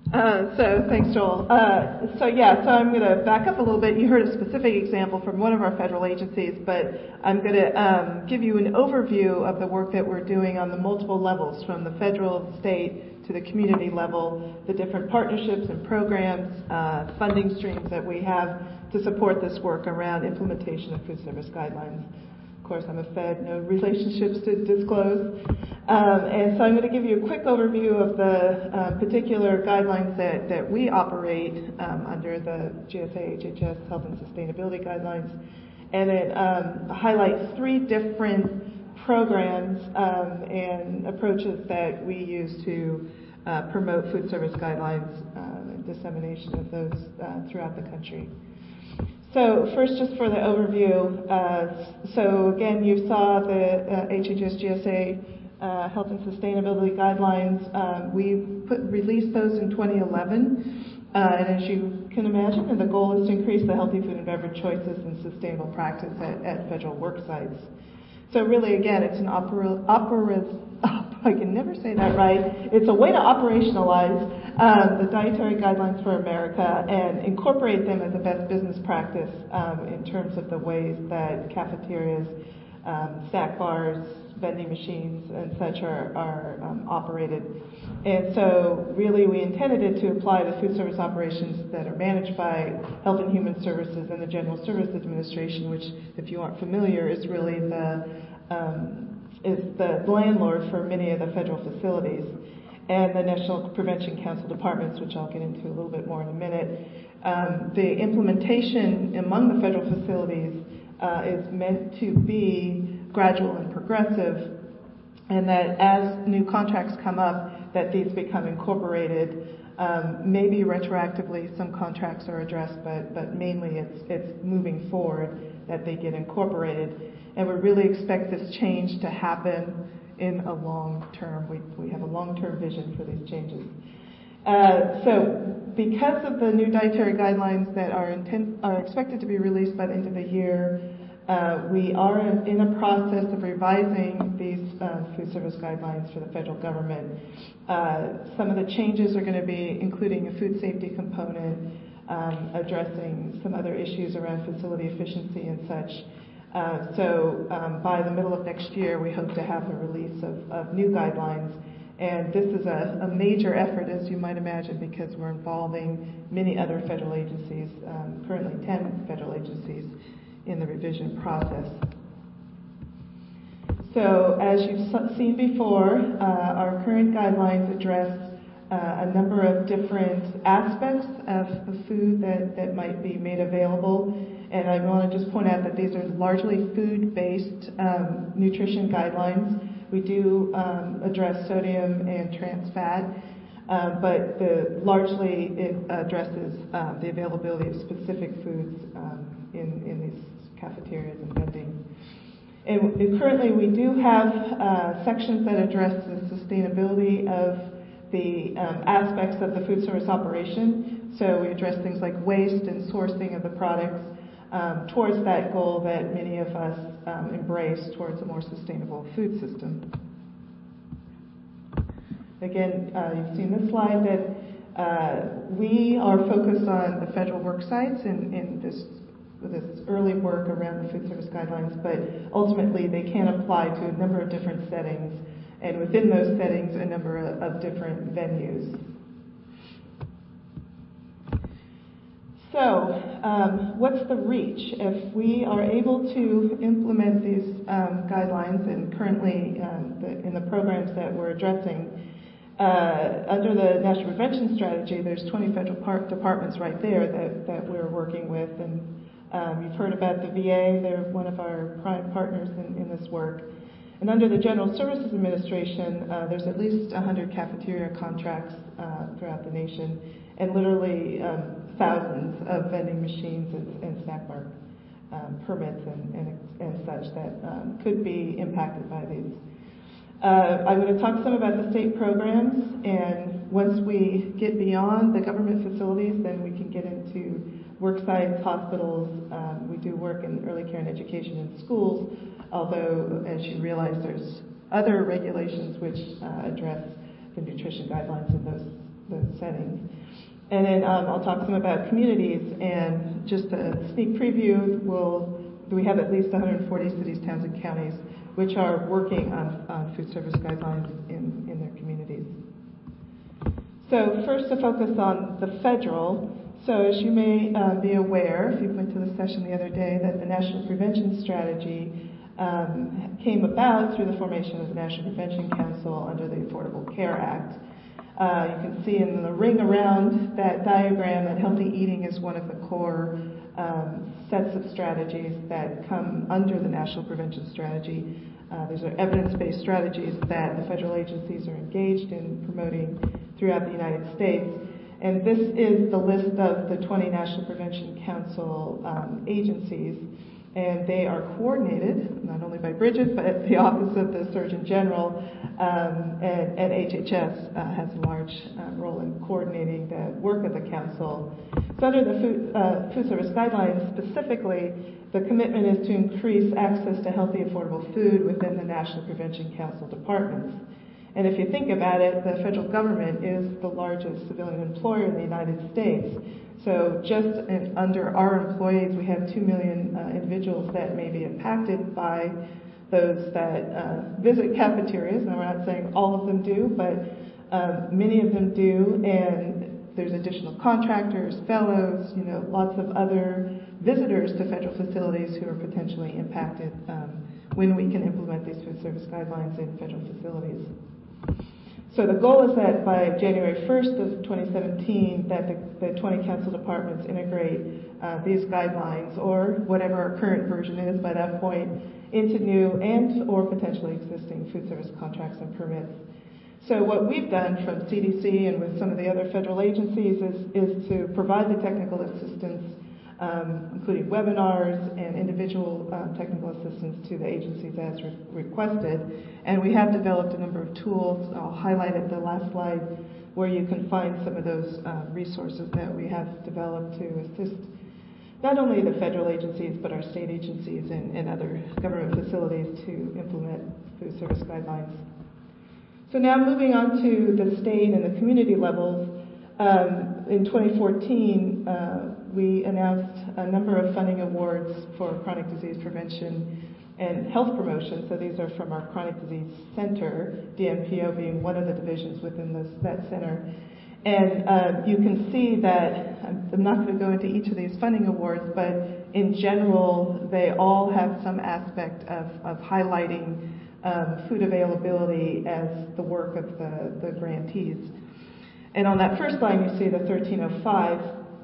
Thanks, Joel. So I'm going to back up a little bit. You heard a specific example from one of our federal agencies, but I'm going to give you an overview of the work that we're doing on the multiple levels, from the federal, state, to the community level, the different partnerships and programs, funding streams that we have to support this work around implementation of food service guidelines. Of course, I'm a Fed, no relationships to disclose. And so I'm going to give you a quick overview of the particular guidelines that we operate under the GSA HHS Health and Sustainability Guidelines. And it highlights 3 different programs and approaches that we use to promote food service guidelines and dissemination of those throughout the country. So first, just for the overview, so again, you saw the HHS GSA Health and Sustainability Guidelines. We released those in 2011, and as you can imagine, and the goal is to increase the healthy food and beverage choices and sustainable practice at federal work sites. So really, again, it's an I can never say that right. It's a way to operationalize the dietary guidelines for America and incorporate them as a best business practice in terms of the ways that cafeterias, snack bars, vending machines, and such are operated. And so really we intended it to apply to food service operations that are managed by Health and Human Services and the General Services Administration, which, if you aren't familiar, is really the landlord for many of the federal facilities, and the National Prevention Council departments, which I'll get into a little bit more in a minute. The implementation among the federal facilities is meant to be gradual and progressive, and that as new contracts come up, that these become incorporated. Maybe retroactively, some contracts are addressed, but mainly it's moving forward that they get incorporated. And we really expect this change to happen in a long term. We have a long-term vision for these changes. So because of the new dietary guidelines that are expected to be released by the end of the year, we are in a process of revising these food service guidelines for the federal government. Some of the changes are going to be including a food safety component, addressing some other issues around facility efficiency and such. So by the middle of next year, we hope to have a release of new guidelines. And this is a major effort, as you might imagine, because we're involving many other federal agencies, currently 10 federal agencies, in the revision process. So as you've seen before, our current guidelines address a number of different aspects of food that might be made available. And I want to just point out that these are largely food-based nutrition guidelines. We do address sodium and trans fat, but largely it addresses the availability of specific foods in these cafeterias and vending. And currently we do have sections that address the sustainability of the aspects of the food service operation. So we address things like waste and sourcing of the products towards that goal that many of us embrace towards a more sustainable food system. Again, you've seen this slide that we are focused on the federal work sites in this early work around the food service guidelines, but ultimately they can apply to a number of different settings, and within those settings, a number of different venues. So, what's the reach? If we are able to implement these guidelines, and currently in the programs that we're addressing, under the National Prevention Strategy, there's 20 federal departments right there that we're working with, and you've heard about the VA. They're one of our prime partners in this work. And under the General Services Administration, there's at least 100 cafeteria contracts throughout the nation, and literally thousands of vending machines and snack bar permits and such that could be impacted by these. I'm going to talk some about the state programs, and once we get beyond the government facilities, then we can get into work sites, hospitals. We do work in early care and education in schools, although, as you realize, there's other regulations which address the nutrition guidelines in those setting. And then I'll talk some about communities, and just a sneak preview, we have at least 140 cities, towns, and counties which are working on food service guidelines in their communities. So first, to focus on the federal. So as you may be aware, if you went to the session the other day, that the National Prevention Strategy came about through the formation of the National Prevention Council under the Affordable Care Act. You can see in the ring around that diagram that healthy eating is one of the core sets of strategies that come under the National Prevention Strategy. These are evidence-based strategies that the federal agencies are engaged in promoting throughout the United States. And this is the list of the 20 National Prevention Council agencies. And they are coordinated, not only by Bridget, but at the Office of the Surgeon General, and HHS has a large role in coordinating the work of the council. So under the food service guidelines specifically, the commitment is to increase access to healthy, affordable food within the National Prevention Council departments. And if you think about it, the federal government is the largest civilian employer in the United States. So just under our employees, we have 2 million individuals that may be impacted by those that visit cafeterias. Now, we're not saying all of them do, but many of them do. And there's additional contractors, fellows, lots of other visitors to federal facilities who are potentially impacted when we can implement these food service guidelines in federal facilities. So the goal is that by January 1st of 2017, that the 20 council departments integrate these guidelines, or whatever our current version is by that point, into new and or potentially existing food service contracts and permits. So what we've done from CDC and with some of the other federal agencies is to provide the technical assistance, including webinars and individual technical assistance to the agencies as requested. And we have developed a number of tools. I'll highlight at the last slide where you can find some of those resources that we have developed to assist not only the federal agencies, but our state agencies and other government facilities to implement food service guidelines. So now moving on to the state and the community levels. In 2014, we announced a number of funding awards for chronic disease prevention and health promotion. So these are from our Chronic Disease Center, DMPO being one of the divisions within that center. And you can see that, I'm not going to go into each of these funding awards, but in general, they all have some aspect of highlighting food availability as the work of the grantees. And on that first line, you see the 1305.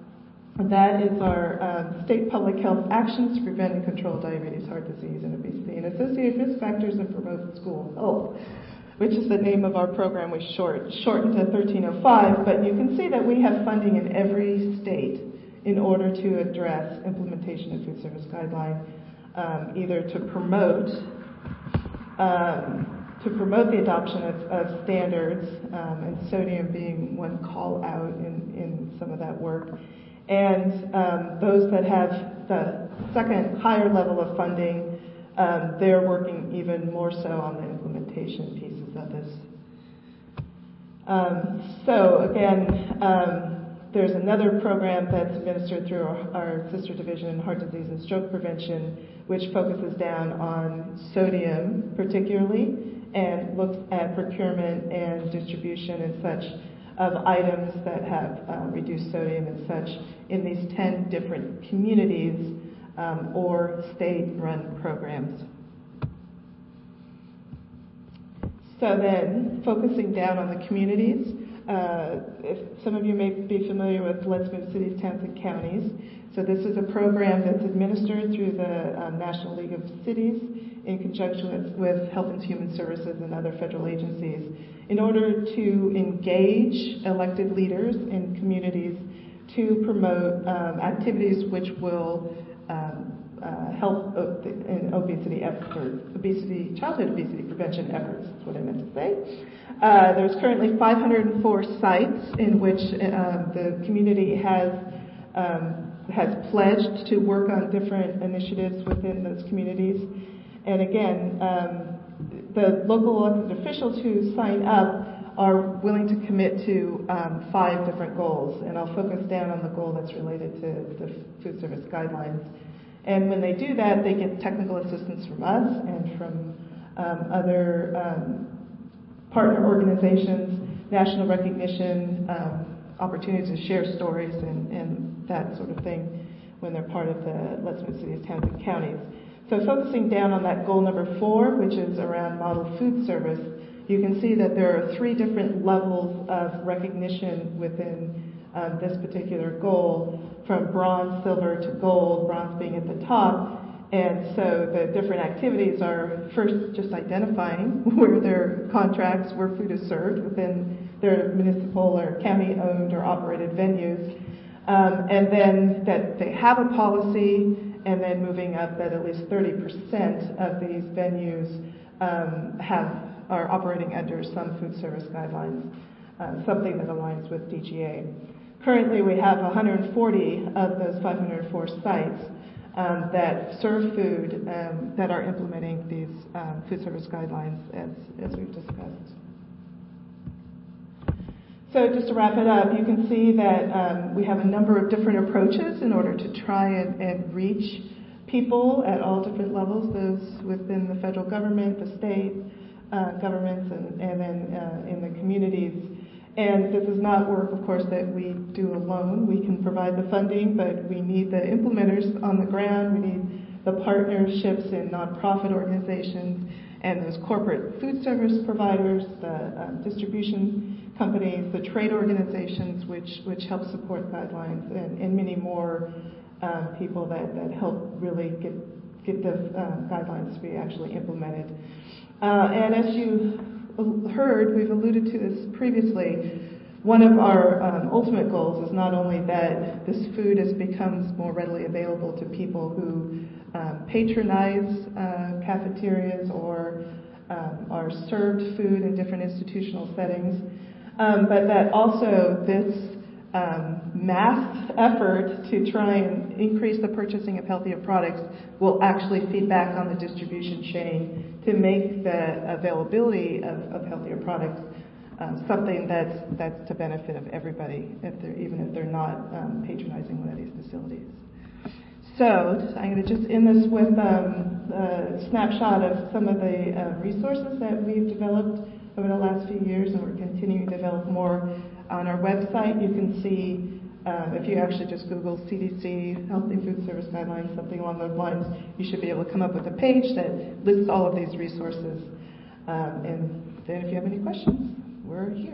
That is our state public health actions to prevent and control diabetes, heart disease, and obesity, and associated risk factors and promote school health, which is the name of our program. We shortened to 1305. But you can see that we have funding in every state in order to address implementation of food service guideline, either to promote the adoption of standards, and sodium being one call out in some of that work. And those that have the second higher level of funding, they're working even more so on the implementation pieces of this. So again, there's another program that's administered through our sister division in heart disease and stroke prevention, which focuses down on sodium particularly, and looks at procurement and distribution and such of items that have reduced sodium and such in these 10 different communities or state-run programs. So then, focusing down on the communities, if some of you may be familiar with Let's Move Cities, Towns, and Counties. So this is a program that's administered through the National League of Cities in conjunction with Health and Human Services and other federal agencies in order to engage elected leaders in communities to promote activities which will help in obesity efforts, childhood obesity prevention efforts, is what I meant to say. There's currently 504 sites in which the community has pledged to work on different initiatives within those communities. And again, the local elected officials who sign up are willing to commit to 5 different goals, and I'll focus down on the goal that's related to the food service guidelines. And when they do that, they get technical assistance from us and from other partner organizations, national recognition, opportunities to share stories and that sort of thing when they're part of the Let's Move Cities, Towns, and Counties. So focusing down on that goal number 4, which is around model food service, you can see that there are 3 different levels of recognition within this particular goal, from bronze, silver to gold, bronze being at the top. And so the different activities are first just identifying where their contracts, where food is served within their municipal or county-owned or operated venues, and then that they have a policy, and then moving up that at least 30% of these venues are operating under some food service guidelines, something that aligns with DGA. Currently, we have 140 of those 504 sites that serve food that are implementing these food service guidelines as we've discussed. So just to wrap it up, you can see that we have a number of different approaches in order to try and reach people at all different levels, those within the federal government, the state governments, and then in the communities. And this is not work, of course, that we do alone. We can provide the funding, but we need the implementers on the ground. We need the partnerships in nonprofit organizations and those corporate food service providers, the distribution companies, the trade organizations which help support guidelines, and many more people that help really get the guidelines to be actually implemented. And as you heard, we've alluded to this previously, one of our ultimate goals is not only that this food becomes more readily available to people who patronize cafeterias or are served food in different institutional settings, but that also this mass effort to try and increase the purchasing of healthier products will actually feed back on the distribution chain to make the availability of healthier products something that's to benefit of everybody, even if they're not patronizing one of these facilities. So I'm going to just end this with a snapshot of some of the resources that we've developed over the last few years, and we're continuing to develop more. On our website, you can see, if you actually just Google CDC, Healthy Food Service Guidelines, something along those lines, you should be able to come up with a page that lists all of these resources. And then if you have any questions, we're here.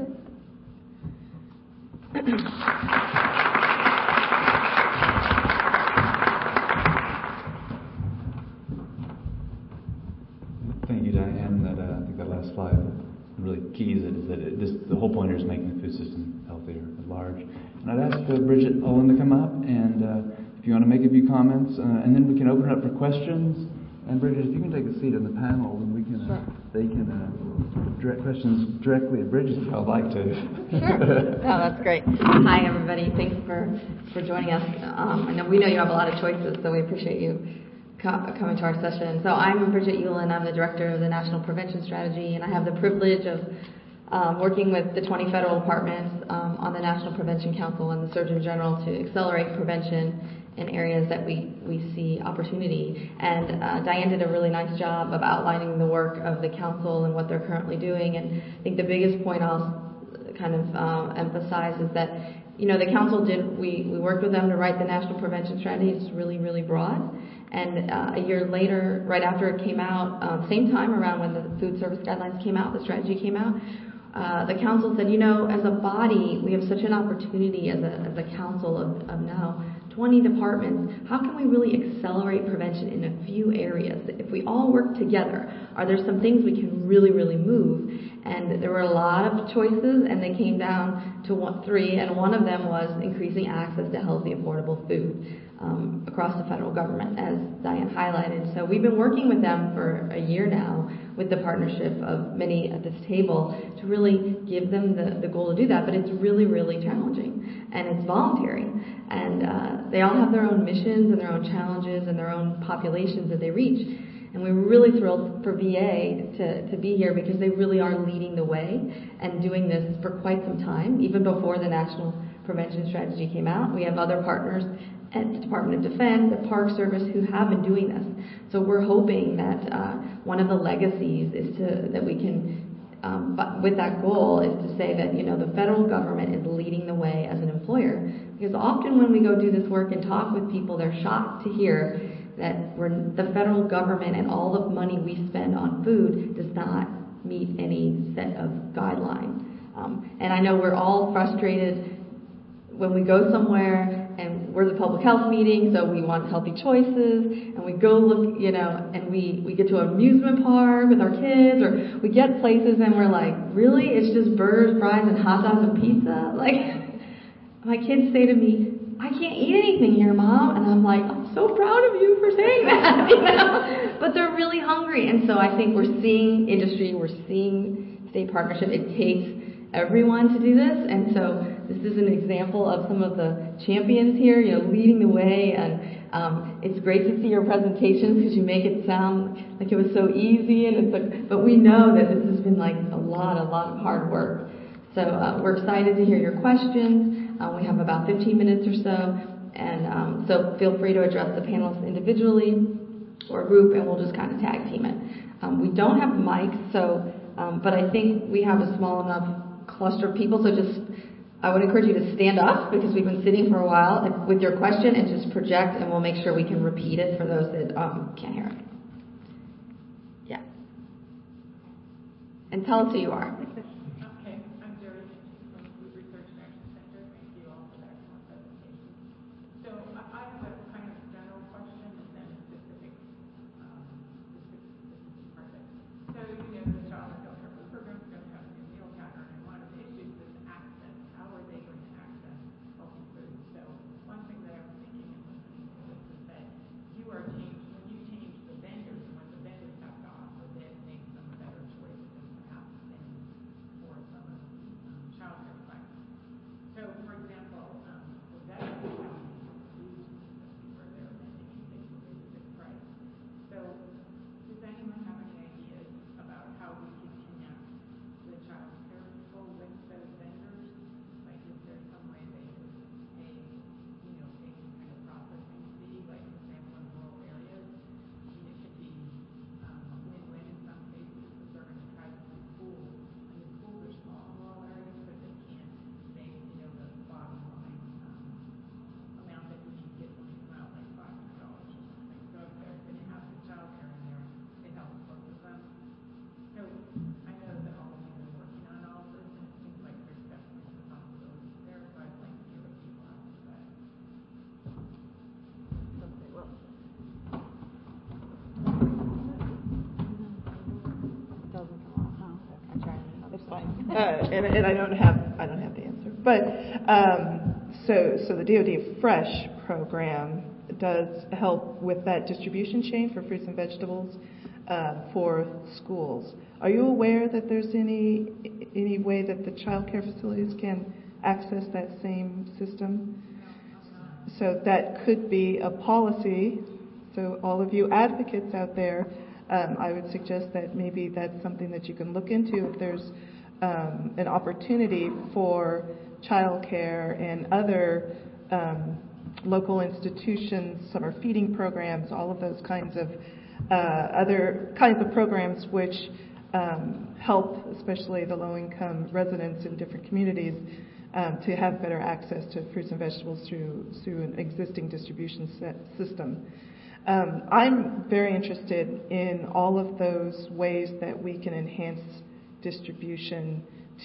Thank you, Diane. I think that last slide really keys it, is that the whole point here is making the food system healthier at large. And I'd ask Bridget Olin to come up, and if you want to make a few comments, and then we can open it up for questions. And Bridget, if you can take a seat on the panel, and we can they can direct questions directly at Bridget if I'd like to. Sure. No, that's great. Hi, everybody. Thanks for joining us. We know you have a lot of choices, so we appreciate you coming to our session. So I'm Bridget Uhlin. I'm the director of the National Prevention Strategy, and I have the privilege of working with the 20 federal departments on the National Prevention Council and the Surgeon General to accelerate prevention in areas that we see opportunity. And Diane did a really nice job of outlining the work of the council and what they're currently doing. And I think the biggest point I'll kind of emphasize is that, the council we worked with them to write the National Prevention Strategy. It's really, really broad. And a year later, right after it came out, same time around when the food service guidelines came out, the strategy came out, the council said, as a body, we have such an opportunity as a council of now 20 departments. How can we really accelerate prevention in a few areas? If we all work together, are there some things we can really, really move? And there were a lot of choices, and they came down to 3, and one of them was increasing access to healthy, affordable food across the federal government, as Diane highlighted. So we've been working with them for a year now with the partnership of many at this table to really give them the goal to do that, but it's really, really challenging, and it's voluntary. And they all have their own missions and their own challenges and their own populations that they reach. And we were really thrilled for VA to be here because they really are leading the way and doing this for quite some time, even before the National Prevention Strategy came out. We have other partners at the Department of Defense, the Park Service, who have been doing this. So we're hoping that one of the legacies is that we can, but with that goal, is to say that the federal government is leading the way as an employer. Because often when we go do this work and talk with people, they're shocked to hear that the federal government and all the money we spend on food does not meet any set of guidelines. And I know we're all frustrated when we go somewhere and we're the public health meeting, so we want healthy choices, and we go look, and we get to an amusement park with our kids, or we get places and we're like, really? It's just burgers, fries, and hot dogs and pizza? Like, my kids say to me, I can't eat anything here, Mom. And I'm like, I'm so proud of you for saying that, But they're really hungry. And so I think we're seeing industry, we're seeing state partnership. It takes everyone to do this. And so this is an example of some of the champions here, leading the way. And it's great to see your presentations because you make it sound like it was so easy. And but we know that this has been like a lot of hard work. So we're excited to hear your questions. We have about 15 minutes or so, and so feel free to address the panelists individually or group, and we'll just kind of tag team it. We don't have mics, so but I think we have a small enough cluster of people, so I would encourage you to stand up because we've been sitting for a while with your question, and just project, and we'll make sure we can repeat it for those that can't hear it. Yeah. And tell us who you are. And I don't have the answer. But so the DoD Fresh program does help with that distribution chain for fruits and vegetables for schools. Are you aware that there's any way that the child care facilities can access that same system? So that could be a policy. So all of you advocates out there, I would suggest that maybe that's something that you can look into if there's an opportunity for childcare and other local institutions, summer feeding programs, all of those kinds of other kinds of programs which help, especially the low-income residents in different communities, to have better access to fruits and vegetables through an existing distribution system. I'm very interested in all of those ways that we can enhance distribution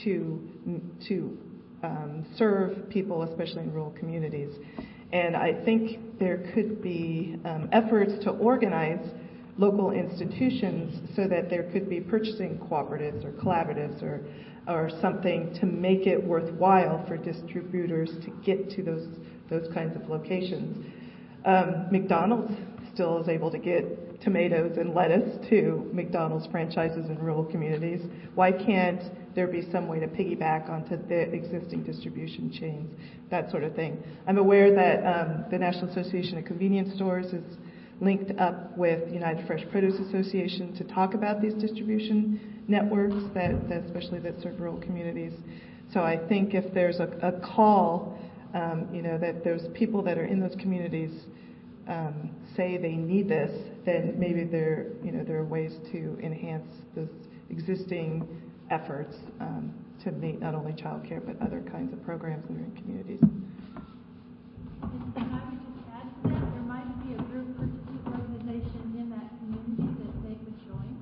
to serve people, especially in rural communities. And I think there could be efforts to organize local institutions so that there could be purchasing cooperatives or collaboratives or something to make it worthwhile for distributors to get to those kinds of locations. McDonald's still is able to get tomatoes and lettuce to McDonald's franchises in rural communities. Why can't there be some way to piggyback onto the existing distribution chains, that sort of thing? I'm aware that the National Association of Convenience Stores is linked up with United Fresh Produce Association to talk about these distribution networks that especially that serve rural communities. So I think if there's a call, that those people that are in those communities say they need this, then maybe there are ways to enhance those existing efforts to meet not only child care but other kinds of programs in their communities. And I would just add to that, there might be a group purchasing organization in that community that they could join.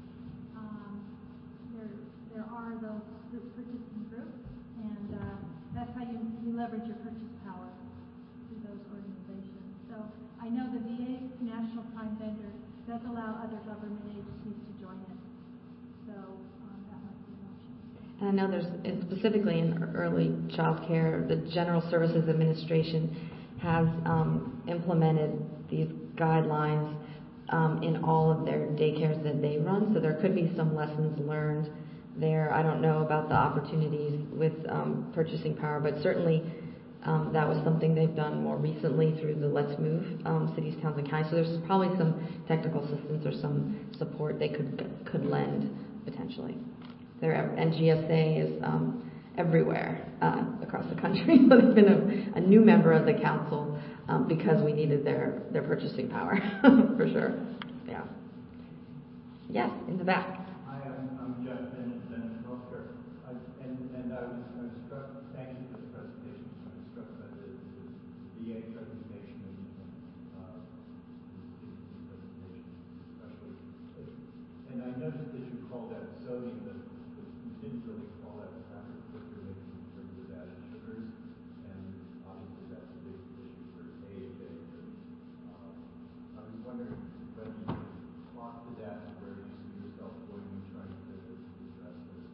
There are those purchasing groups, and that's how you leverage your purchase power through those organizations. So I know the VA National Prime Vendor does allow other government agencies to join it. So that might be an option. And I know there's, specifically in early child care, the General Services Administration has implemented these guidelines in all of their daycares that they run. So there could be some lessons learned there. I don't know about the opportunities with purchasing power, but certainly that was something they've done more recently through the Let's Move cities, towns, and counties. So there's probably some technical assistance or some support they could lend potentially. And GSA is everywhere across the country. So there's been a new member of the council because we needed their purchasing power for sure. Yeah. Yes, in the back. Hi, I'm Jeff Bennett, Healthcare. And I was struck, thank you for the presentation. I was struck by the VA presentation and presentation especially. And I noticed that you called out sodium, but you didn't really call out factors that you're making in terms of added sugars. And obviously that's a big issue for AHA. I was wondering whether you could talk to that and where you see yourself going and trying to address this.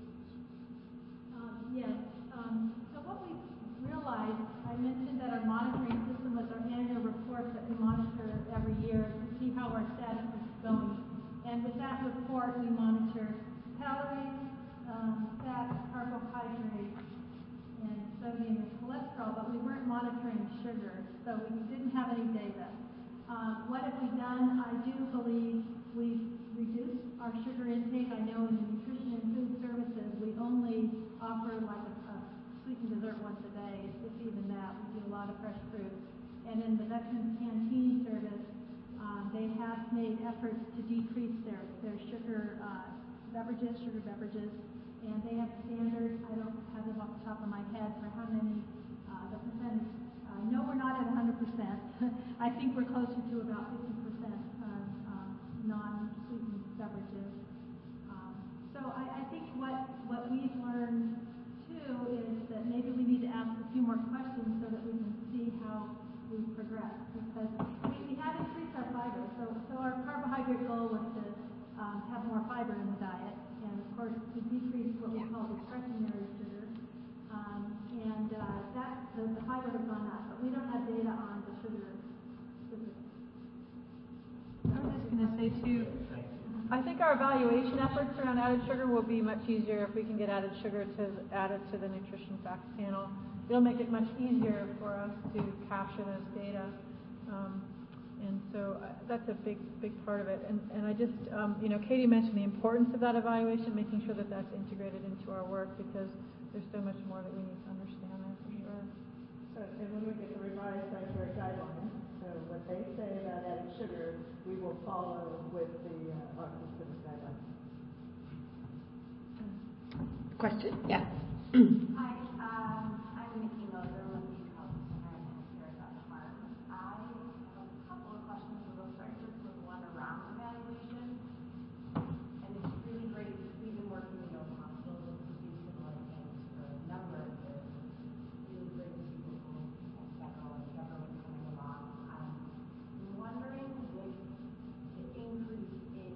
Yes. So what we realized, I mentioned that our monitoring system was our annual report that we monitor every year to see how our status is going. And with that report, we monitor calories, fat, carbohydrates, and sodium and cholesterol, but we weren't monitoring sugar, so we didn't have any data. What have we done? I do believe we've reduced our sugar intake. I know in the nutrition and food services, we only offer like a sweetened dessert once a day, if even that. We do a lot of fresh fruit. And in the Veterans Canteen service, they have made efforts to decrease their sugar beverages, and they have standards. I don't have them off the top of my head for how many, the percentage. No, we're not at 100%. I think we're closer to about 50% non-sweetened beverages. So I think what we've learned too is that maybe we need to ask a few more questions so that we can see how we progress. Because we have increased our fiber. So our carbohydrate goal was to have more fiber in the diet, and of course to decrease what we call discretionary sugar. And the fiber has gone up, but we don't have data on the sugar specifics. I was just going to say too, I think our evaluation efforts around added sugar will be much easier if we can get added sugar added to the nutrition facts panel. It'll make it much easier for us to capture those data. And so that's a big part of it. And I just, Katie mentioned the importance of that evaluation, making sure that that's integrated into our work, because there's so much more that we need to understand there for sure. So, and when we get the revised dietary guidelines, so what they say about added sugar, we will follow with the specific guidelines. Question? Yeah. Hi, I'm Nikki Moser with the College Center and Healthcare.org. I have a couple of questions. We'll start first with one around evaluation. And it's really great. We've been working in those hospitals with these similar things for a number of years. Really great to see people and federal coming along. I'm wondering with the increase in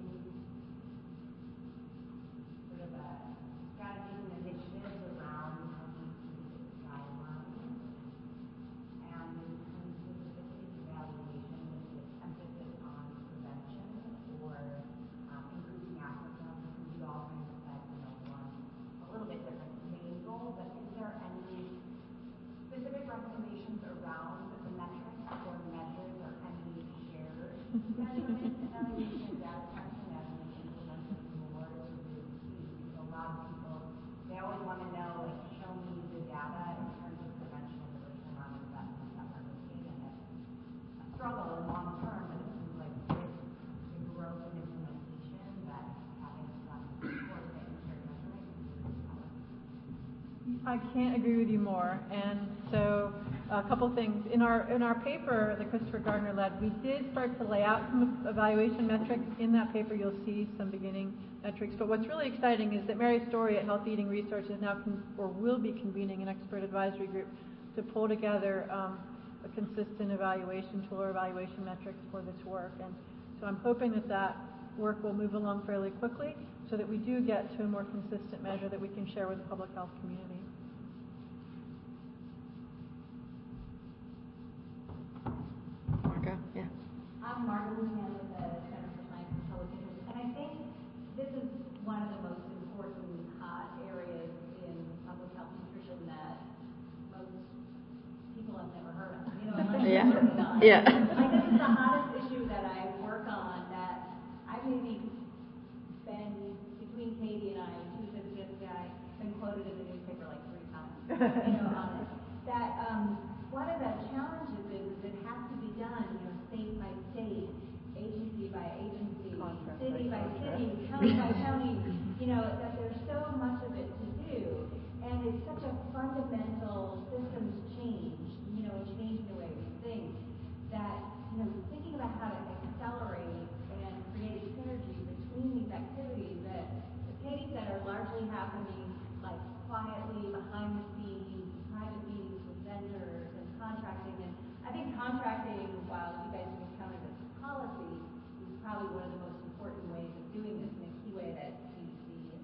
sort of a strategies and initiatives around guidelines and in terms of specific evaluation with the emphasis on prevention or increasing access to health. We all kind of set, one a little bit different main goal, but is there any specific recommendations around the metrics or measures or any shared I can't agree with you more. And so a couple things. In our paper that Christopher Gardner led, we did start to lay out some evaluation metrics. In that paper, you'll see some beginning metrics. But what's really exciting is that Mary Story at Healthy Eating Resources now will be convening an expert advisory group to pull together a consistent evaluation tool or evaluation metrics for this work. And so I'm hoping that work will move along fairly quickly so that we do get to a more consistent measure that we can share with the public health community. Margo, yeah. I'm Margo Lucian with the Center for Science and Public Interest, and I think this is one of the most important hot areas in public health nutrition that most people have never heard of. Unless you're working on it. Yeah. Like, this is the hottest issue that I work on that I maybe been, between Katie and I, and two associates, I've been quoted in the newspaper like 3 times, on it. That one of the challenges is it has to be done, state by state, agency by agency, city by city, county by county, that there's so much of it to do. And it's such a fundamental systems change, change the way we think, that, thinking about how to accelerate and create synergy between these activities that, as Katie said, are largely happening like quietly behind the scenes, private meetings with vendors and contracting. And I think contracting, while you guys can count it as policy, is probably one of the most important ways of doing this, and a key way that CDC and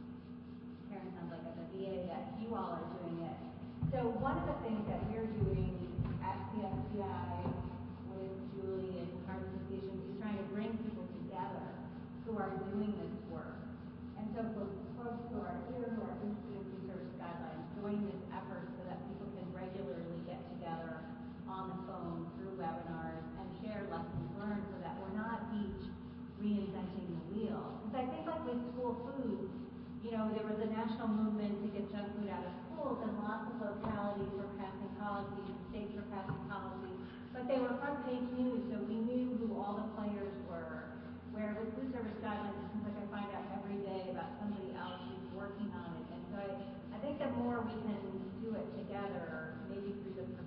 Karen sounds like at the VA that you all are doing it. So one of the things that we're doing at CSCI with Julie and Heart Association is trying to bring people together who are doing this work. And so for folks who are here who are interested in food service guidelines, join this effort so that people can regularly get together on the phone through webinars and share lessons learned so that we're not each reinventing the wheel. Because I think like with school food, there was a national movement to get junk food out of schools, and lots of localities were passing policies, and states were passing policies, but they were front page news, so we knew who all the players were. Where with food service guidelines, it seems like I find out every day about somebody else who's working on it. And so I think the more we can do it together, maybe through the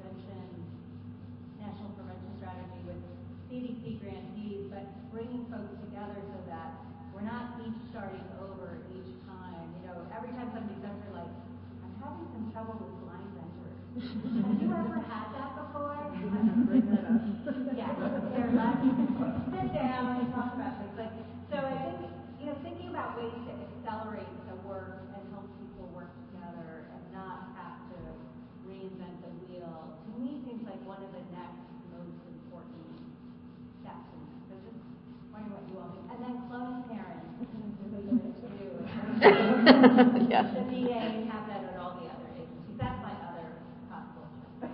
National Prevention Strategy with CDC grantees, but bringing folks together so that we're not each starting over each time. Every time somebody says, they're like, I'm having some trouble with blind vendors. Have you ever had that before? Bring that up. Yeah, they're like, sit down and talk about things. So I think, thinking about ways to accelerate the work and help people work together and not have to reinvent the wheel, to me seems like one of the next most important steps in this. So just wondering what you all think. And then clone parents. Yes. The VA have that at all the other agencies. That's my other possible.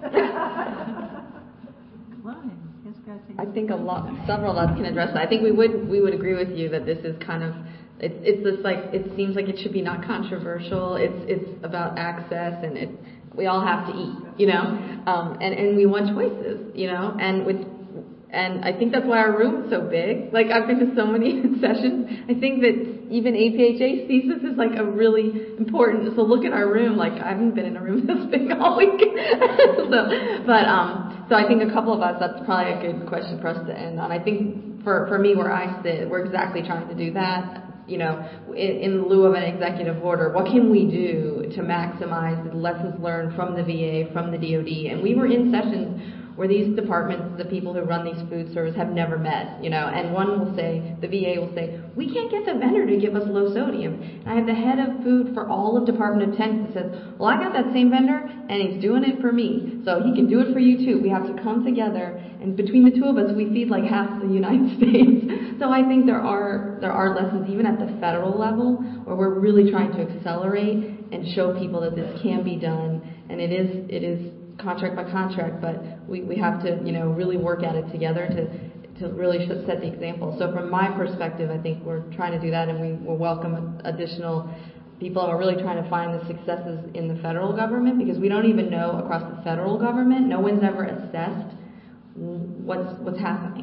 I think several of us can address that. I think we would agree with you that this is kind of it's this like it seems like it should be not controversial. It's about access, and we all have to eat, and we want choices, and I think that's why our room is so big. Like, I've been to so many sessions. I think that even APHA sees this as like a really important. So look at our room. Like, I haven't been in a room this big all week. So I think a couple of us, that's probably a good question for us to end on. I think for me, where I sit, we're exactly trying to do that. In lieu of an executive order, what can we do to maximize the lessons learned from the VA, from the DoD? And we were in sessions where these departments, the people who run these food services, have never met, and one will say, the VA will say, we can't get the vendor to give us low sodium. And I have the head of food for all of Department of Defense that says, well, I got that same vendor, and he's doing it for me, so he can do it for you too. We have to come together, and between the two of us, we feed like half the United States. So I think there are lessons, even at the federal level, where we're really trying to accelerate and show people that this can be done, and it is contract by contract, but we have to, really work at it together to really set the example. So from my perspective, I think we're trying to do that, and we will welcome additional people, and we're really trying to find the successes in the federal government, because we don't even know across the federal government, no one's ever assessed what's happening.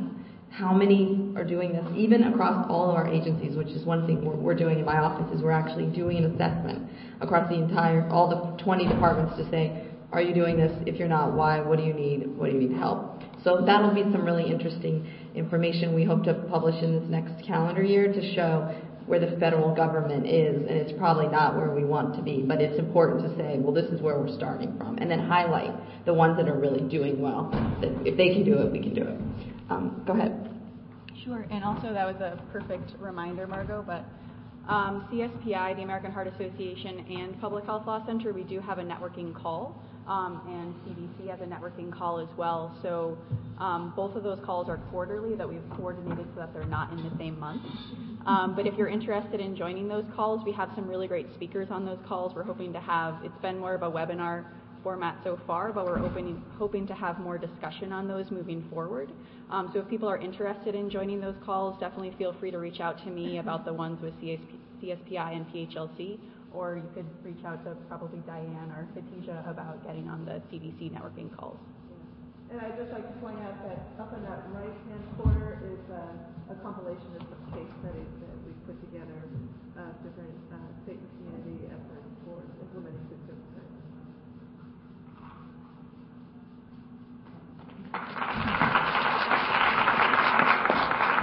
how many are doing this, even across all of our agencies, which is one thing we're doing in my office, is we're actually doing an assessment across all the 20 departments to say, are you doing this? If you're not, why? What do you need? What do you need help? So that'll be some really interesting information we hope to publish in this next calendar year to show where the federal government is, and it's probably not where we want to be, but it's important to say, well, this is where we're starting from, and then highlight the ones that are really doing well, that if they can do it, we can do it. Go ahead. Sure, and also that was a perfect reminder, Margot, but CSPI, the American Heart Association, and Public Health Law Center, we do have a networking call, and CDC has a networking call as well. So both of those calls are quarterly that we've coordinated so that they're not in the same month. But if you're interested in joining those calls, we have some really great speakers on those calls. We're hoping to have, it's been more of a webinar format so far, but we're hoping to have more discussion on those moving forward. So if people are interested in joining those calls, definitely feel free to reach out to me about the ones with CSPI and PHLC, or you could reach out to probably Diane or Khadija about getting on the CDC networking calls. And I'd just like to point out that up in that right-hand corner is a compilation of some case studies that we put together, different state and community